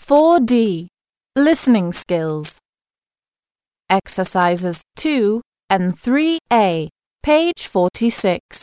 4D Listening Skills Exercises 2 and 3A, page 46.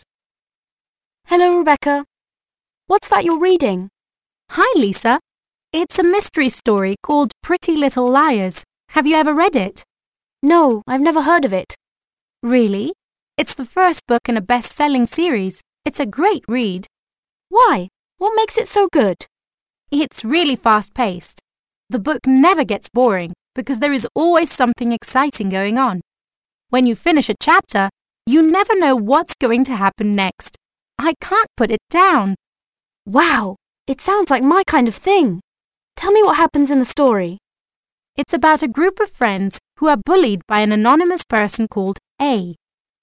Hello, Rebecca. What's that you're reading? Hi, Lisa. It's a mystery story called Pretty Little Liars. Have you ever read it? No, I've never heard of it. Really? It's the first book in a best-selling series. It's a great read. Why? What makes it so good? It's really fast-paced. The book never gets boring because there is always something exciting going on. When you finish a chapter, you never know what's going to happen next. I can't put it down. Wow, it sounds like my kind of thing. Tell me what happens in the story. It's about a group of friends who are bullied by an anonymous person called A.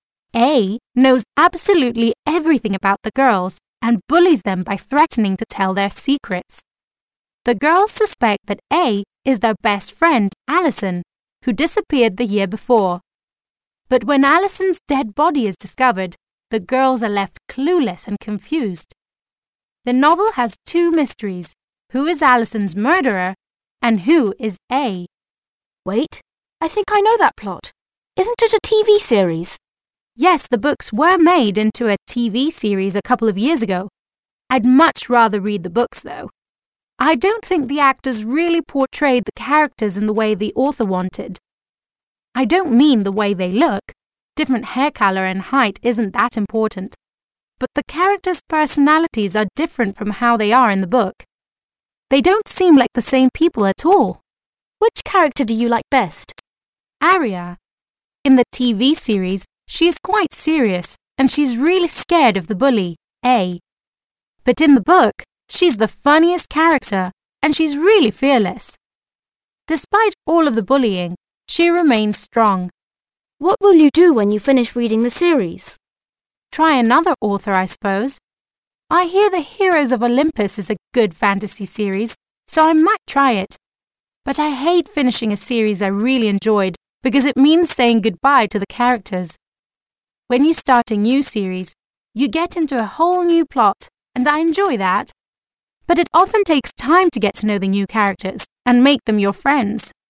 A knows absolutely everything about the girls and bullies them by threatening to tell their secrets. The girls suspect that A is their best friend, Allison, who disappeared the year before. But when Allison's dead body is discovered, the girls are left clueless and confused. The novel has two mysteries: who is Allison's murderer and who is A. Wait, I think I know that plot. Isn't it a TV series? Yes, the books were made into a TV series a couple of years ago. I'd much rather read the books, though. I don't think the actors really portrayed the characters in the way the author wanted. I don't mean the way they look. Different hair color and height isn't that important. But the characters' personalities are different from how they are in the book. They don't seem like the same people at all. Which character do you like best? Aria. In the TV series, she is quite serious and she's really scared of the bully, A. But in the book, she's the funniest character and she's really fearless. Despite all of the bullying, she remains strong. What will you do when you finish reading the series? Try another author, I suppose. I hear The Heroes of Olympus is a good fantasy series, so I might try it. But I hate finishing a series I really enjoyed because it means saying goodbye to the characters. When you start a new series, you get into a whole new plot, and I enjoy that. But it often takes time to get to know the new characters and make them your friends.